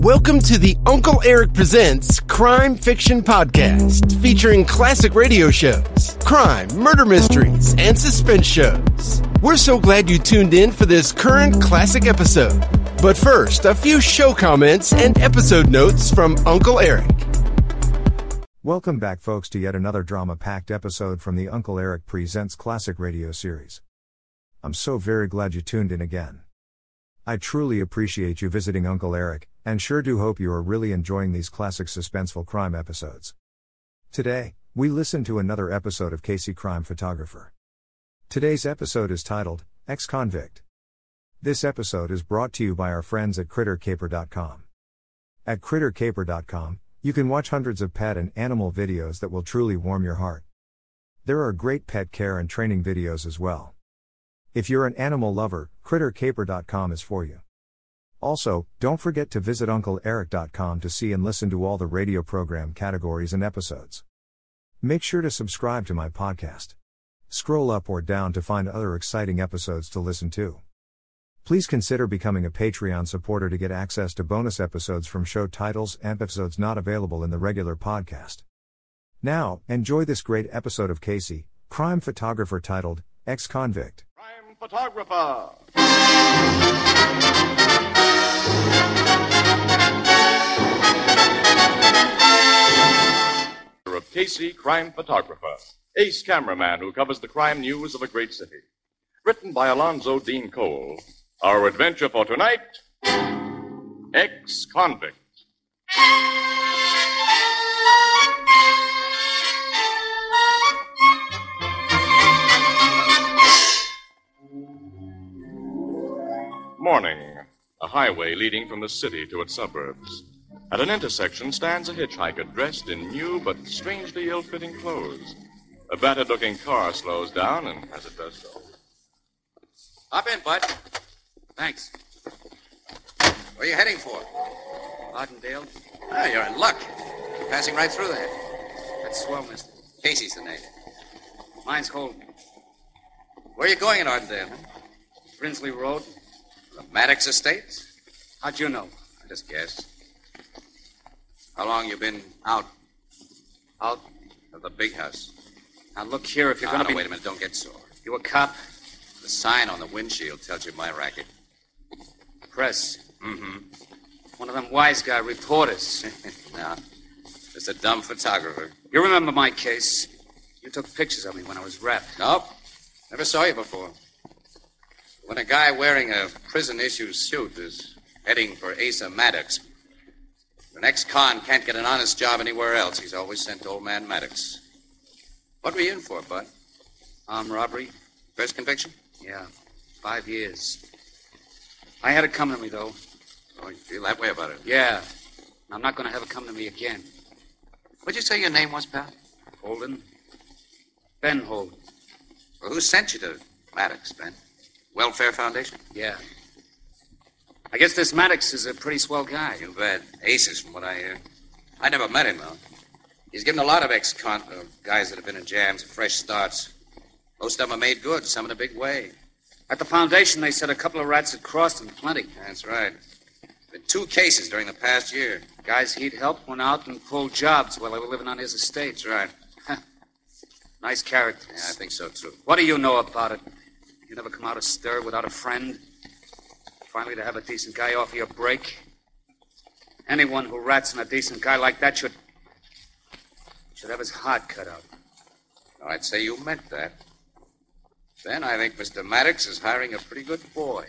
Welcome to the Uncle Eric Presents Crime Fiction Podcast, featuring classic radio shows, crime, murder mysteries, and suspense shows. We're so glad you tuned in for this current classic episode. But first, a few show comments and episode notes from Uncle Eric. Welcome back, folks, to yet another drama-packed episode from the Uncle Eric Presents Classic Radio series. I'm so very glad you tuned in again. I truly appreciate you visiting Uncle Eric, and sure do hope you are really enjoying these classic suspenseful crime episodes. Today, we listen to another episode of Casey Crime Photographer. Today's episode is titled, Ex-Convict. This episode is brought to you by our friends at CritterCaper.com. At CritterCaper.com, you can watch hundreds of pet and animal videos that will truly warm your heart. There are great pet care and training videos as well. If you're an animal lover, CritterCaper.com is for you. Also, don't forget to visit UncleEric.com to see and listen to all the radio program categories and episodes. Make sure to subscribe to my podcast. Scroll up or down to find other exciting episodes to listen to. Please consider becoming a Patreon supporter to get access to bonus episodes from show titles and episodes not available in the regular podcast. Now, enjoy this great episode of Casey, Crime Photographer, titled, Ex-Convict. Crime Photographer. Of Casey, Crime Photographer, ace cameraman who covers the crime news of a great city. Written by Alonzo Dean Cole. Our adventure for tonight, Ex-Convict. Morning. A highway leading from the city to its suburbs. At an intersection stands a hitchhiker dressed in new but strangely ill-fitting clothes. A battered-looking car slows down, and as it does so... Hop in, bud. Thanks. Where are you heading for? Martindale. Ah, you're in luck. You're passing right through there. That's swell, mister. Casey's the name. Mine's Holden. Where are you going in Ardendale? Brinsley Road. The Maddox Estates? How'd you know? I just guessed. How long you been out? Out of the big house? Now look here, if you're going to be... Wait a minute, don't get sore. You a cop? The sign on the windshield tells you my racket. Press. Mm-hmm. One of them wise guy reporters. No, just a dumb photographer. You remember my case? You took pictures of me when I was wrapped. Nope. Never saw you before. When a guy wearing a prison-issue suit is heading for Asa Maddox, an ex-con can't get an honest job anywhere else. He's always sent to old man Maddox. What were you in for, bud? Armed robbery. First conviction? Yeah, 5 years. I had it coming to me, though. Oh, you feel that way about it? Yeah. I'm not going to have it come to me again. What'd you say your name was, pal? Holden. Ben Holden. Well, who sent you to Maddox, Ben? Welfare Foundation? Yeah. I guess this Maddox is a pretty swell guy. You bet. Aces, from what I hear. I never met him, though. He's given a lot of ex-con guys that have been in jams fresh starts. Most of them are made good, some in a big way. At the foundation, they said a couple of rats had crossed and plenty. That's right. Been 2 cases during the past year. Guys he'd helped went out and pulled jobs while they were living on his estate. That's right. Nice characters. Yeah, I think so, too. What do you know about it? You never come out of stir without a friend? Finally, to have a decent guy offer you a break? Anyone who rats on a decent guy like that should have his heart cut out. No, I'd say you meant that. Then I think Mr. Maddox is hiring a pretty good boy.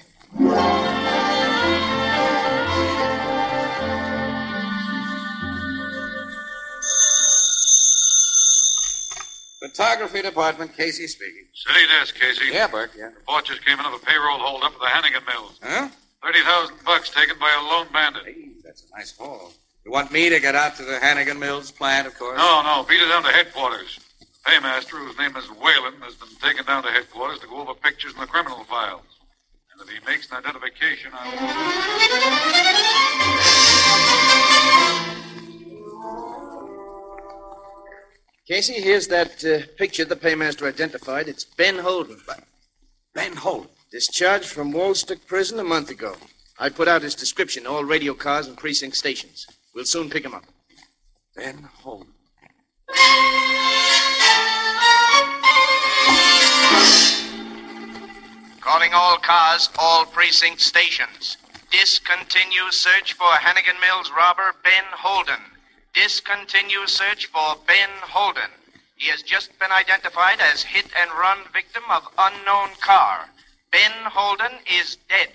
Photography department, Casey speaking. City desk, Casey. Yeah, Bert, yeah. Report just came in of a payroll holdup at the Hannigan Mills. Huh? $30,000 taken by a lone bandit. Hey, that's a nice haul. You want me to get out to the Hannigan Mills plant, of course? No, beat it down to headquarters. Paymaster, whose name is Whalen, has been taken down to headquarters to go over pictures in the criminal files. And if he makes an identification, Casey, here's that picture the paymaster identified. It's Ben Holden. Ben Holden? Discharged from Woolstick Prison a month ago. I put out his description to all radio cars and precinct stations. We'll soon pick him up. Ben Holden. Calling all cars, all precinct stations. Discontinue search for Hannigan Mills robber Ben Holden. Discontinue search for Ben Holden. He has just been identified as hit-and-run victim of unknown car. Ben Holden is dead.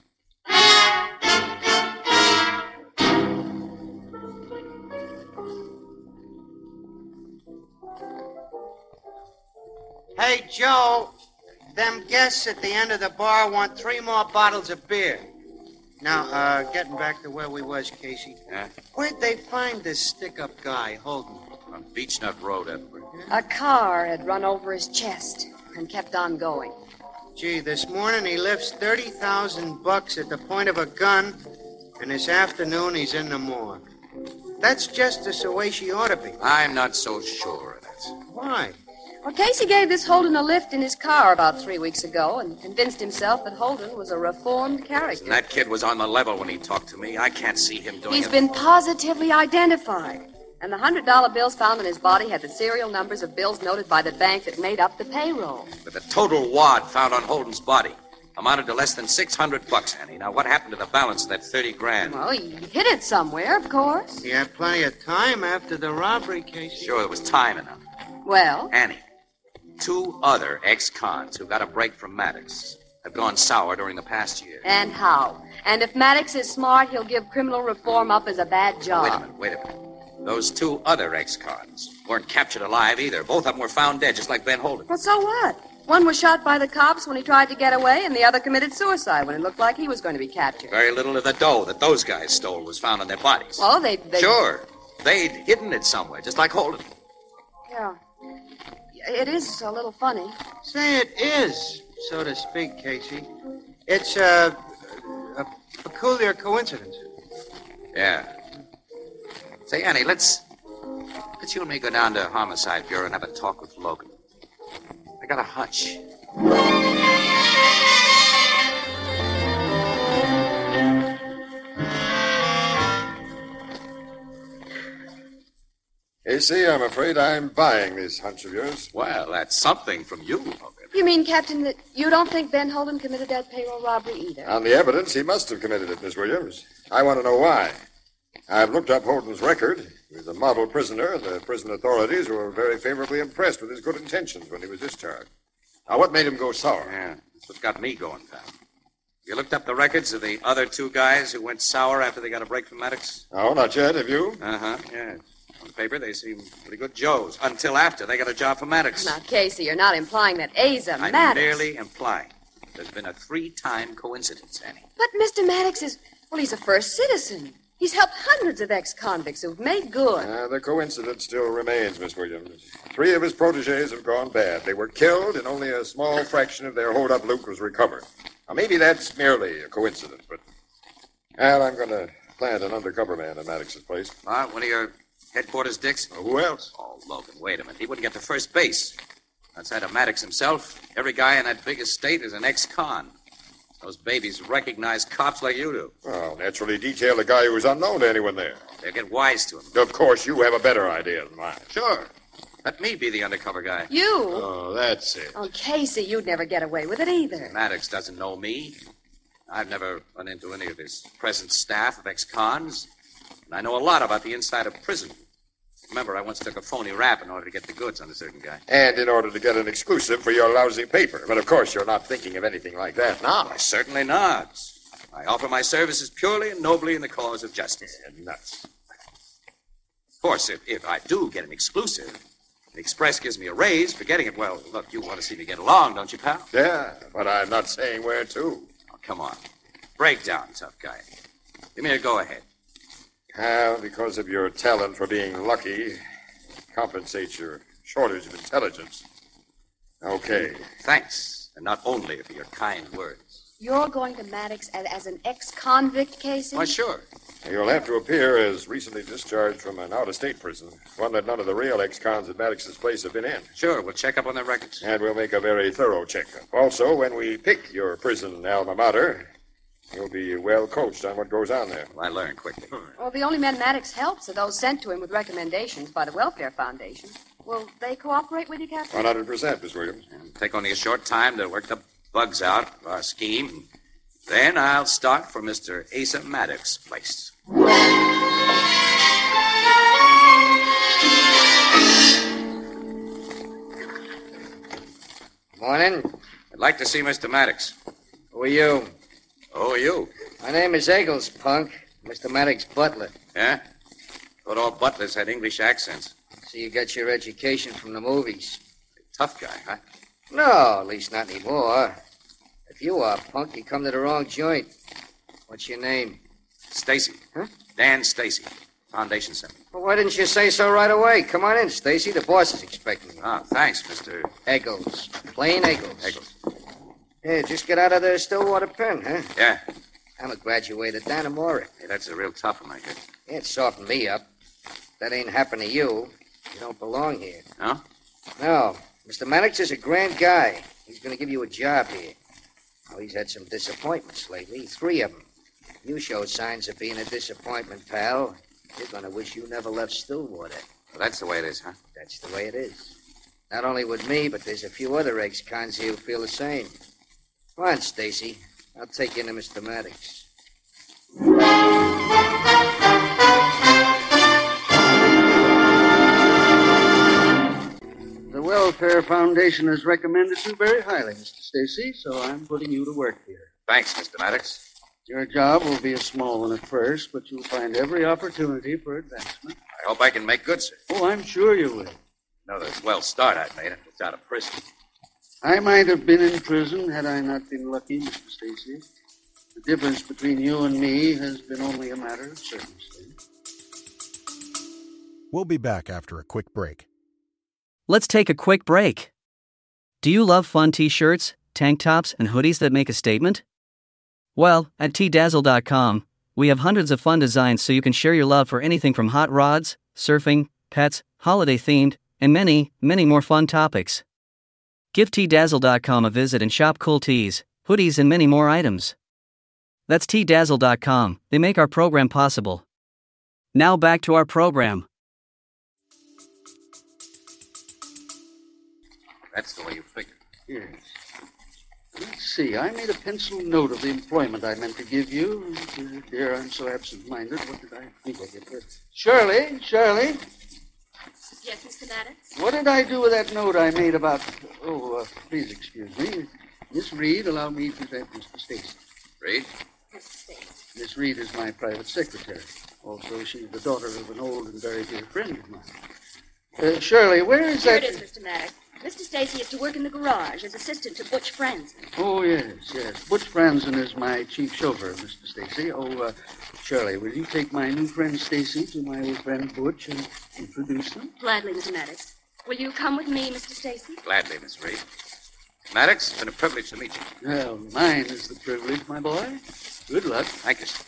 Hey, Joe, them guests at the end of the bar want 3 more bottles of beer. Now, getting back to where we was, Casey. Yeah? Where'd they find this stick-up guy, Holden? On Beechnut Road, Edward. A car had run over his chest and kept on going. Gee, this morning he lifts $30,000 at the point of a gun, and this afternoon he's in the morgue. That's just the way she ought to be. I'm not so sure of that. Why? Well, Casey gave this Holden a lift in his car about 3 weeks ago and convinced himself that Holden was a reformed character. And that kid was on the level when he talked to me. I can't see him doing it. He's been positively identified. And the $100 bills found in his body had the serial numbers of bills noted by the bank that made up the payroll. But the total wad found on Holden's body amounted to less than $600, Annie. Now, what happened to the balance of that $30,000? Well, he hid it somewhere, of course. He had plenty of time after the robbery, Casey. Sure, there was time enough. Well? Annie, 2 other ex-cons who got a break from Maddox have gone sour during the past year. And how? And if Maddox is smart, he'll give criminal reform up as a bad job. Wait a minute. Those 2 other ex-cons weren't captured alive either. Both of them were found dead, just like Ben Holden. Well, so what? One was shot by the cops when he tried to get away, and the other committed suicide when it looked like he was going to be captured. Very little of the dough that those guys stole was found on their bodies. Well, they... Sure. They'd hidden it somewhere, just like Holden. Yeah. It is a little funny. Say it is, so to speak, Casey. It's a peculiar coincidence. Yeah. Say, Annie, let's you and me go down to Homicide Bureau and have a talk with Logan. I got a hunch. Casey, I'm afraid I'm buying this hunch of yours. Well, that's something from you, Logan. You mean, Captain, that you don't think Ben Holden committed that payroll robbery either? On the evidence, he must have committed it, Miss Williams. I want to know why. I've looked up Holden's record. He was a model prisoner, and the prison authorities were very favorably impressed with his good intentions when he was discharged. Now, what made him go sour? Yeah, that's what got me going, pal. You looked up the records of the other 2 guys who went sour after they got a break from Maddox? Oh, not yet. Have you? Uh-huh, yeah. On the paper, they seem pretty good Joes, until after they got a job for Maddox. Now, Casey, you're not implying that Asa I'm Maddox... merely implying there's been a 3-time coincidence, Annie. But Mr. Maddox is... Well, he's a first citizen. He's helped hundreds of ex-convicts who've made good. The coincidence still remains, Miss Williams. 3 of his protégés have gone bad. They were killed, and only a small fraction of their hold-up loot was recovered. Now, maybe that's merely a coincidence, but... Well, I'm going to plant an undercover man at Maddox's place. One of your headquarters dicks? Who else? Oh, Logan, wait a minute. He wouldn't get to first base. Outside of Maddox himself, every guy in that big estate is an ex-con. Those babies recognize cops like you do. Well, naturally detail a guy who was unknown to anyone there. They'll get wise to him. Of course, you have a better idea than mine. Sure. Let me be the undercover guy. You? Oh, that's it. Oh, Casey, you'd never get away with it either. Maddox doesn't know me. I've never run into any of his present staff of ex-cons. And I know a lot about the inside of prison. Remember, I once took a phony rap in order to get the goods on a certain guy. And in order to get an exclusive for your lousy paper. But, of course, you're not thinking of anything like that now. Why, certainly not. I offer my services purely and nobly in the cause of justice. Yeah, nuts. Of course, if I do get an exclusive, the Express gives me a raise for getting it. Well, look, you want to see me get along, don't you, pal? Yeah, but I'm not saying where to. Oh, come on. Break down, tough guy. Give me a go-ahead. Because of your talent for being lucky, compensates your shortage of intelligence. Okay. Thanks, and not only for your kind words. You're going to Maddox as an ex-convict, Casey? Why, sure. You'll have to appear as recently discharged from an out-of-state prison, one that none of the real ex-cons at Maddox's place have been in. Sure, we'll check up on their records. And we'll make a very thorough checkup. Also, when we pick your prison alma mater, You'll be well coached on what goes on there. Well, I learn quickly. Well, the only men Maddox helps are those sent to him with recommendations by the Welfare Foundation. Will they cooperate with you, Captain? 100%, Miss Williams. It'll take only a short time to work the bugs out of our scheme. Then I'll start for Mr. Asa Maddox's place. Morning. I'd like to see Mr. Maddox. Who are you? Who are you? My name is Eggles, punk. Mr. Maddox's butler. Yeah? Thought all butlers had English accents. So you got your education from the movies. Tough guy, huh? No, at least not anymore. If you are, punk, you come to the wrong joint. What's your name? Stacy. Huh? Dan Stacy. Foundation Center. Well, why didn't you say so right away? Come on in, Stacy. The boss is expecting you. Ah, thanks, Mr. Eggles. Plain Eggles. Eggles. Yeah, just get out of the Stillwater pen, huh? Yeah. I'm a graduated Dannemora. Hey, that's a real tough one, I guess. Yeah, it softened me up. If that ain't happened to you, you don't belong here. No? No. Mr. Maddox is a grand guy. He's going to give you a job here. Oh, he's had some disappointments lately. 3 of them. You show signs of being a disappointment, pal. You're going to wish you never left Stillwater. Well, that's the way it is, huh? That's the way it is. Not only with me, but there's a few other ex-cons here who feel the same. Come on, Stacy. I'll take you into Mr. Maddox. The Welfare Foundation has recommended you very highly, Mr. Stacy, so I'm putting you to work here. Thanks, Mr. Maddox. Your job will be a small one at first, but you'll find every opportunity for advancement. I hope I can make good, sir. Oh, I'm sure you will. No, the swell start I made was out of prison. I might have been in prison had I not been lucky, Mr. Stacy. The difference between you and me has been only a matter of circumstance. We'll be back after a quick break. Let's take a quick break. Do you love fun t-shirts, tank tops, and hoodies that make a statement? Well, at tdazzle.com, we have hundreds of fun designs so you can share your love for anything from hot rods, surfing, pets, holiday-themed, and many, many more fun topics. Give tdazzle.com a visit and shop cool tees, hoodies, and many more items. That's tdazzle.com. They make our program possible. Now back to our program. That's the way you figure. Yes. Let's see. I made a pencil note of the employment I meant to give you. Dear, I'm so absent-minded. What did I think I did here? Shirley. Yes, Mr. Maddox? What did I do with that note I made about... please excuse me. Miss Reed, allow me to present Mr. Stacy. Reed? Mr. Stacy. Miss Reed is my private secretary. Also, she's the daughter of an old and very dear friend of mine. Shirley, where is Here that... it is, Mr. Maddox. Mr. Stacy is to work in the garage as assistant to Butch Franzen. Oh, yes. Butch Franzen is my chief chauffeur, Mr. Stacy. Shirley, will you take my new friend Stacy to my old friend Butch and introduce them? Gladly, Mr. Maddox. Will you come with me, Mr. Stacy? Gladly, Miss Reed. Maddox, it's been a privilege to meet you. Well, mine is the privilege, my boy. Good luck. Thank you, sir.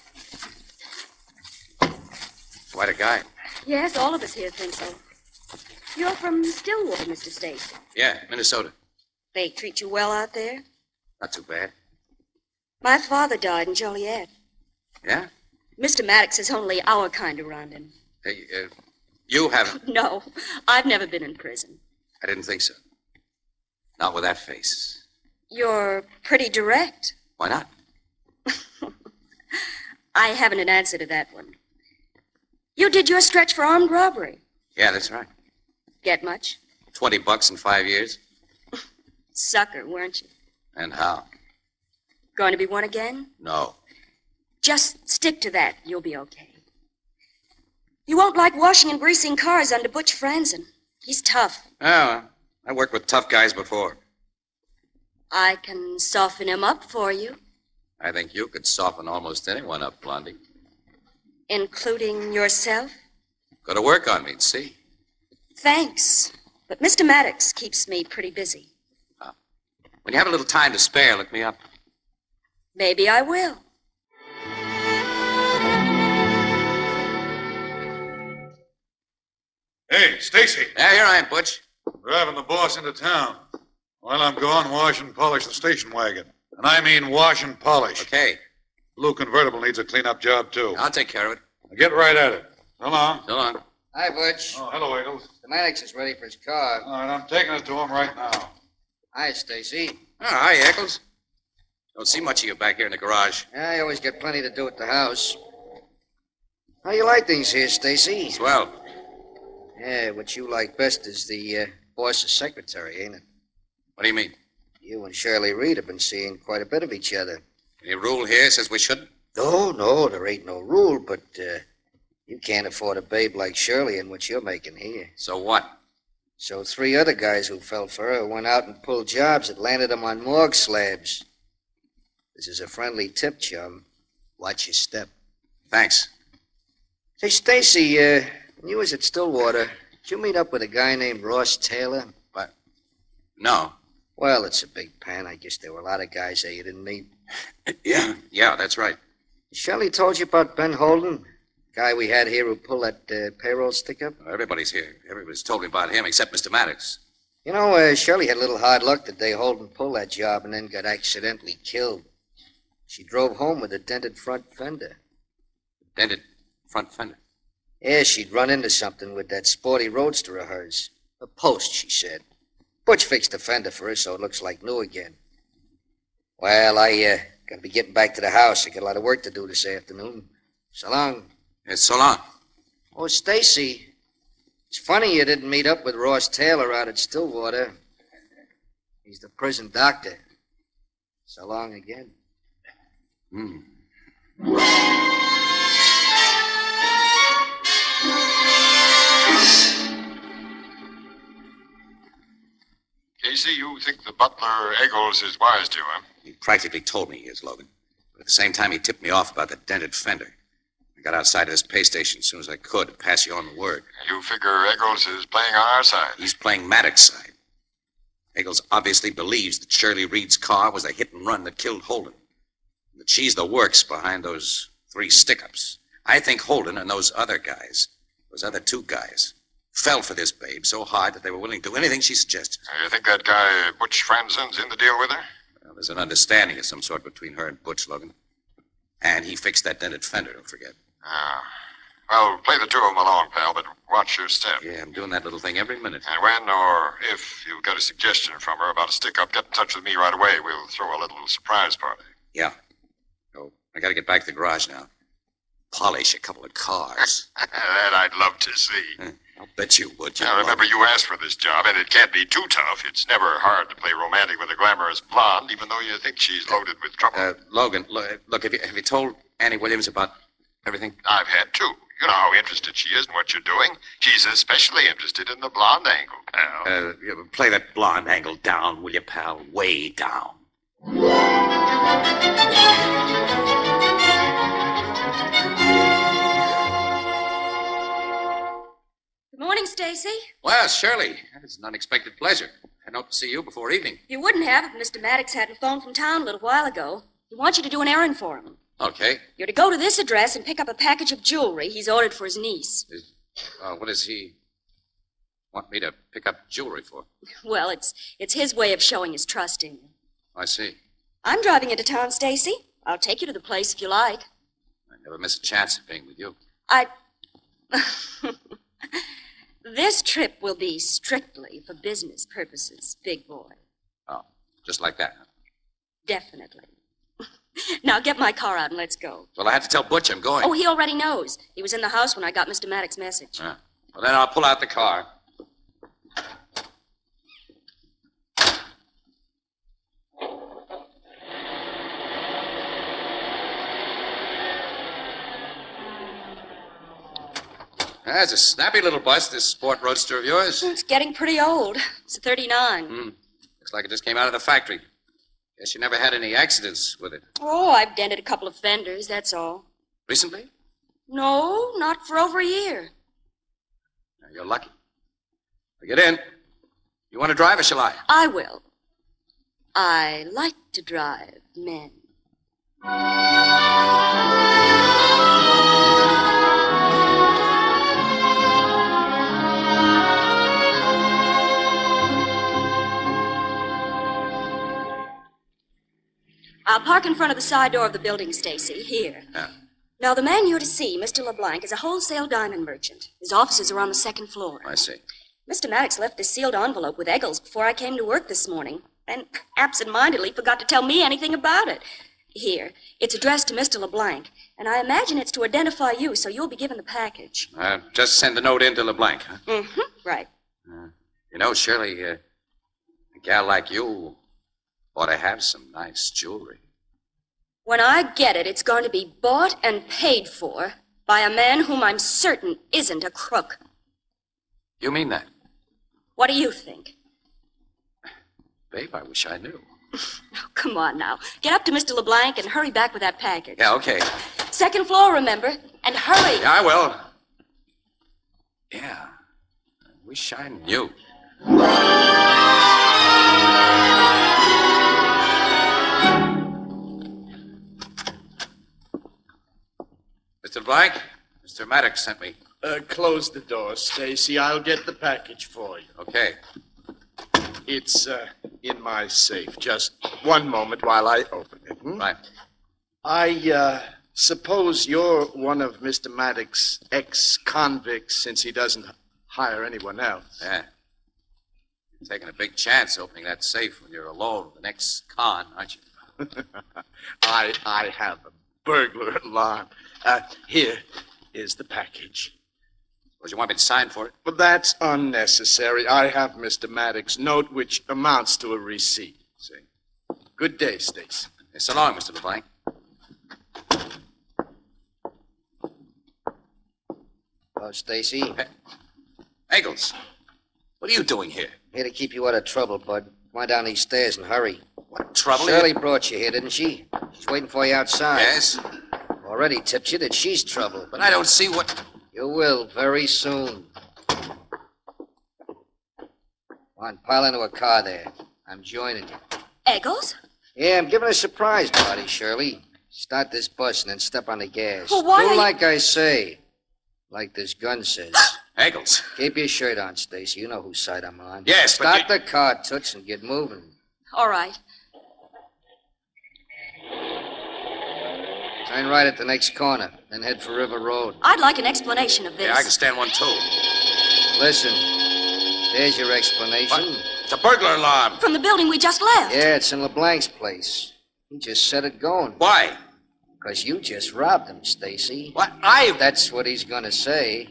Quite a guy. Yes, all of us here think so. You're from Stillwater, Mr. Stacy. Yeah, Minnesota. They treat you well out there? Not too bad. My father died in Joliet. Yeah? Mr. Maddox is only our kind around him. Hey, you haven't... No, I've never been in prison. I didn't think so. Not with that face. You're pretty direct. Why not? I haven't an answer to that one. You did your stretch for armed robbery. Yeah, that's right. Get much? $20 in 5 years. Sucker, weren't you? And how? Going to be one again? No. Just stick to that. You'll be okay. You won't like washing and greasing cars under Butch Franzen. He's tough. Oh, I worked with tough guys before. I can soften him up for you. I think you could soften almost anyone up, Blondie. Including yourself? Go to work on me and see. Thanks. But Mr. Maddox keeps me pretty busy. When you have a little time to spare, look me up. Maybe I will. Hey, Stacy. Yeah, here I am, Butch. Driving the boss into town. While I'm gone, wash and polish the station wagon. And I mean wash and polish. Okay. Blue convertible needs a clean-up job, too. I'll take care of it. Get right at it. So long. So long. Hi, Butch. Oh, hello, Eagles. The Mannix is ready for his car. All right, I'm taking it to him right now. Hi, Stacy. Oh, hi, Eccles. Don't see much of you back here in the garage. I always get plenty to do at the house. How you like things here, Stacy? Swell. Yeah, what you like best is the boss's secretary, ain't it? What do you mean? You and Shirley Reed have been seeing quite a bit of each other. Any rule here says we shouldn't? No, there ain't no rule, but you can't afford a babe like Shirley in what you're making here. So what? So 3 other guys who fell for her went out and pulled jobs that landed them on morgue slabs. This is a friendly tip, chum. Watch your step. Thanks. Hey, Stacy, when you was at Stillwater, did you meet up with a guy named Ross Taylor? What? No. Well, it's a big pen. I guess there were a lot of guys there you didn't meet. Yeah, that's right. Shirley told you about Ben Holden? Guy we had here who pulled that payroll stick-up? Everybody's here. Everybody's told me about him except Mr. Maddox. You know, Shirley had a little hard luck the day Holden pulled that job and then got accidentally killed. She drove home with a dented front fender. Dented front fender? Yeah, she'd run into something with that sporty roadster of hers. A post, she said. Butch fixed the fender for her so it looks like new again. Well, I gotta be getting back to the house. I got a lot of work to do this afternoon. So long. Yes, so long. Oh, Stacy, it's funny you didn't meet up with Ross Taylor out at Stillwater. He's the prison doctor. So long again. Casey, you think the butler Eggles is wise to him? He practically told me he is, Logan. But at the same time, he tipped me off about the dented fender. I got outside of this pay station as soon as I could to pass you on the word. You figure Eggles is playing on our side? He's playing Maddox's side. Eggles obviously believes that Shirley Reed's car was a hit and run that killed Holden. That she's the works behind those 3 stick-ups. I think Holden and those other guys, those other 2 guys, fell for this babe so hard that they were willing to do anything she suggested. You think that guy Butch Franzen's in the deal with her? Well, there's an understanding of some sort between her and Butch, Logan. And he fixed that dented fender, don't forget. Well, play the 2 of them along, pal, but watch your step. Yeah, I'm doing that little thing every minute. And when or if you've got a suggestion from her about a stick-up, get in touch with me right away. We'll throw a little surprise party. Yeah. Oh, I gotta get back to the garage now. Polish a couple of cars. That I'd love to see. I'll bet you would. Now, remember, you asked for this job, and it can't be too tough. It's never hard to play romantic with a glamorous blonde, even though you think she's loaded with trouble. Logan, look, have you told Annie Williams about everything? I've had to. You know how interested she is in what you're doing. She's especially interested in the blonde angle, pal. Play that blonde angle down, will you, pal? Way down. Good morning, Stacy. Well, Shirley, it's an unexpected pleasure. I'd hoped to see you before evening. You wouldn't have if Mr. Maddox hadn't phoned from town a little while ago. He wants you to do an errand for him. Okay. You're to go to this address and pick up a package of jewelry he's ordered for his niece. What does he want me to pick up jewelry for? Well, it's his way of showing his trust in you. I see. I'm driving into town, Stacy. I'll take you to the place if you like. I never miss a chance of being with you. This trip will be strictly for business purposes, big boy. Oh, just like that, huh? Definitely. Now get my car out and let's go. Well, I had to tell Butch I'm going. Oh, he already knows. He was in the house when I got Mr. Maddox's message. Well, then I'll pull out the car. That's a snappy little bus, this sport roadster of yours. It's getting pretty old. It's a 39. Looks like it just came out of the factory. Guess you never had any accidents with it. Oh, I've dented a couple of fenders, that's all. Recently? No, not for over a year. Now, you're lucky. Now, get in. You want to drive or shall I? I will. I like to drive men. I'll park in front of the side door of the building, Stacy. Here. Yeah. Now, the man you're to see, Mr. LeBlanc, is a wholesale diamond merchant. His offices are on the second floor. I see. Mr. Maddox left this sealed envelope with Eggles before I came to work this morning, and absent-mindedly forgot to tell me anything about it. Here, it's addressed to Mr. LeBlanc, and I imagine it's to identify you, so you'll be given the package. Just send the note in to LeBlanc, huh? Mm-hmm, right. You know, Shirley, a gal like you ought to have some nice jewelry. When I get it, it's going to be bought and paid for by a man whom I'm certain isn't a crook. You mean that? What do you think? Babe, I wish I knew. Oh, come on now. Get up to Mr. LeBlanc and hurry back with that package. Yeah, okay. Second floor, remember? And hurry. Yeah, I will. Yeah. I wish I knew. Mr. LeBlanc, Mr. Maddox sent me. Close the door, Stacy. I'll get the package for you. Okay. It's in my safe. Just one moment while I open it. Right. I suppose you're one of Mr. Maddox's ex-convicts, since he doesn't hire anyone else. Yeah. You're taking a big chance opening that safe when you're alone with an ex-con, aren't you? I have a burglar alarm. Here is the package. Suppose you want me to sign for it? But that's unnecessary. I have Mr. Maddox's note, which amounts to a receipt. See? Good day, Stacy. Hey, so long, Mr. LeBlanc. Hello, Stacy. Eggles, what are you doing here? Here to keep you out of trouble, bud. Come on down these stairs and hurry. What trouble? Shirley brought you here, didn't she? She's waiting for you outside. Yes. Already tipped you that she's trouble. But I don't see what... You will, very soon. Come on, pile into a car there. I'm joining you. Eggles? Yeah, I'm giving a surprise party, Shirley. Start this bus and then step on the gas. Well, why Do are you... like I say. Like this gun says. Eggles. Keep your shirt on, Stacy. You know whose side I'm on. Yes, but... Start the car, Toots, and get moving. All right. Turn right at the next corner, then head for River Road. I'd like an explanation of this. Yeah, I can stand one, too. Listen, there's your explanation. What? It's a burglar alarm. From the building we just left. Yeah, it's in LeBlanc's place. He just set it going. Why? Because you just robbed him, Stacy. What? That's what he's gonna say.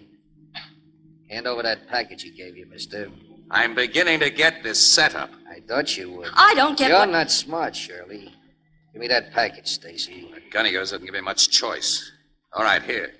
Hand over that package he gave you, mister. I'm beginning to get this setup. I thought you would. I don't get You're not smart, Shirley. Give me that package, Stacy. That gun of yours doesn't give me much choice. All right, here.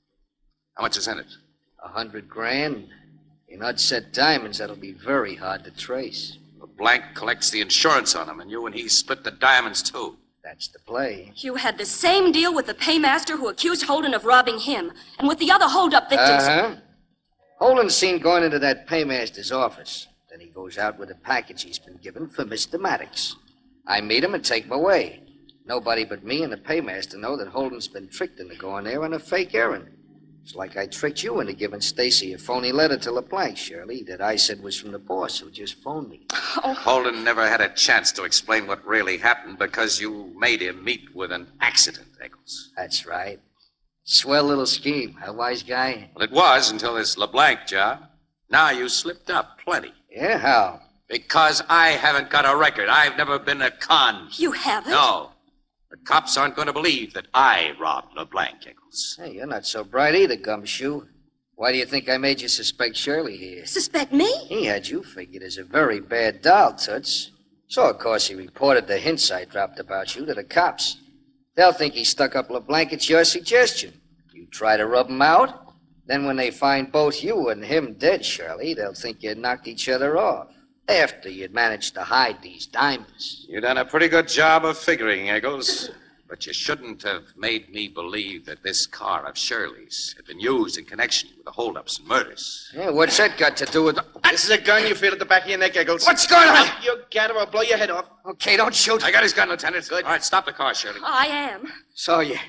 How much is in it? $100,000. In unset diamonds, that'll be very hard to trace. LeBlanc collects the insurance on them, and you and he split the diamonds, too. That's the play. You had the same deal with the paymaster who accused Holden of robbing him, and with the other hold-up victims. Uh-huh. Holden's seen going into that paymaster's office. Then he goes out with a package he's been given for Mr. Maddox. I meet him and take him away. Nobody but me and the paymaster know that Holden's been tricked into going there on a fake errand. It's like I tricked you into giving Stacy a phony letter to LeBlanc, Shirley, that I said was from the boss who just phoned me. Oh. Holden never had a chance to explain what really happened because you made him meet with an accident, Eggles. That's right. Swell little scheme, huh, wise guy? Well, it was until this LeBlanc job. Now you slipped up plenty. Yeah, how? Because I haven't got a record. I've never been a con. You haven't? No. The cops aren't going to believe that I robbed LeBlanc, Eggles. Hey, you're not so bright either, Gumshoe. Why do you think I made you suspect Shirley here? Suspect me? He had you figured as a very bad doll, Toots. So, of course, he reported the hints I dropped about you to the cops. They'll think he stuck up LeBlanc at your suggestion. You try to rub him out. Then when they find both you and him dead, Shirley, they'll think you knocked each other off. After you'd managed to hide these diamonds. You've done a pretty good job of figuring, Eggles. But you shouldn't have made me believe that this car of Shirley's had been used in connection with the holdups and murders. Yeah, what's that got to do with... This is a gun you feel at the back of your neck, Eggles. What's going on? You'll get or I'll blow your head off. Okay, don't shoot. I got his gun, Lieutenant. Good. All right, stop the car, Shirley. I am. So you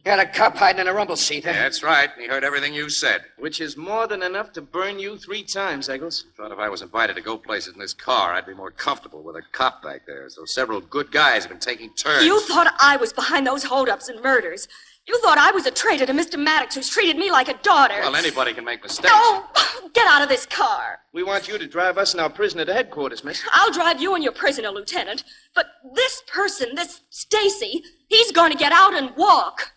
You had a cop hiding in a rumble seat, huh? Yeah, that's right. He heard everything you said. Which is more than enough to burn you 3 times, Eggles. I thought if I was invited to go places in this car, I'd be more comfortable with a cop back there. So several good guys have been taking turns. You thought I was behind those holdups and murders. You thought I was a traitor to Mr. Maddox, who's treated me like a daughter. Well, anybody can make mistakes. Oh, get out of this car. We want you to drive us and our prisoner to headquarters, miss. I'll drive you and your prisoner, Lieutenant. But this person, this Stacy, he's going to get out and walk.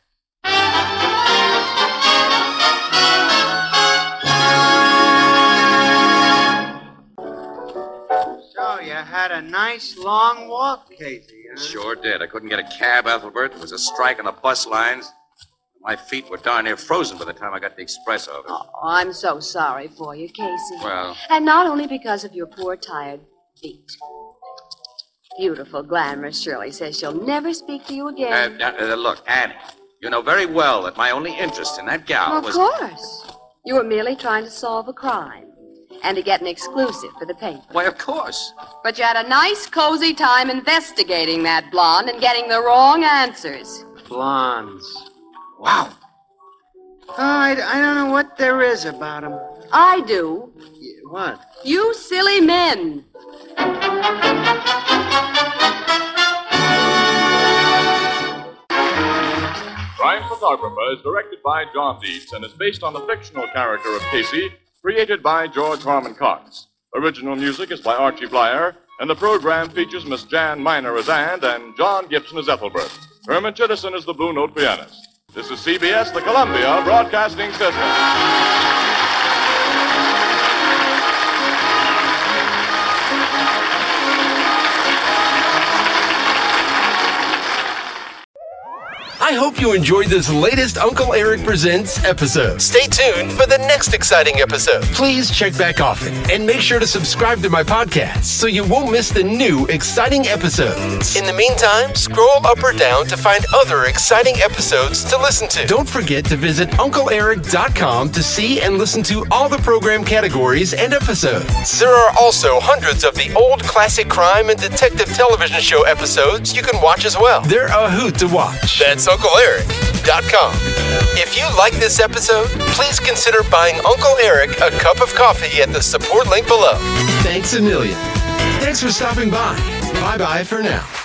So you had a nice long walk, Casey, huh? Sure did. I couldn't get a cab, Ethelbert. There was a strike on the bus lines. My feet were darn near frozen by the time I got the express over. Oh, I'm so sorry for you, Casey. Well, And not only because of your poor, tired feet. Beautiful, glamorous Shirley says she'll never speak to you again. Look, Annie, you know very well that my only interest in that gal was... Of course. You were merely trying to solve a crime and to get an exclusive for the paper. Why, of course. But you had a nice, cozy time investigating that blonde and getting the wrong answers. Blondes. Wow. Oh, I don't know what there is about them. I do. What? You silly men. Crime Photographer is directed by John Dietz and is based on the fictional character of Casey, created by George Harmon Cox. Original music is by Archie Blyer, and the program features Miss Jan Miner as Ann and John Gibson as Ethelbert. Herman Chittison is the Blue Note pianist. This is CBS, the Columbia Broadcasting System. I hope you enjoyed this latest Uncle Eric Presents episode. Stay tuned for the next exciting episode. Please check back often and make sure to subscribe to my podcast so you won't miss the new exciting episodes. In the meantime, scroll up or down to find other exciting episodes to listen to. Don't forget to visit UncleEric.com to see and listen to all the program categories and episodes. There are also hundreds of the old classic crime and detective television show episodes you can watch as well. They're a hoot to watch. That's UncleEric.com. If you like this episode, please consider buying Uncle Eric a cup of coffee at the support link below. Thanks a million. Thanks for stopping by. Bye-bye for now.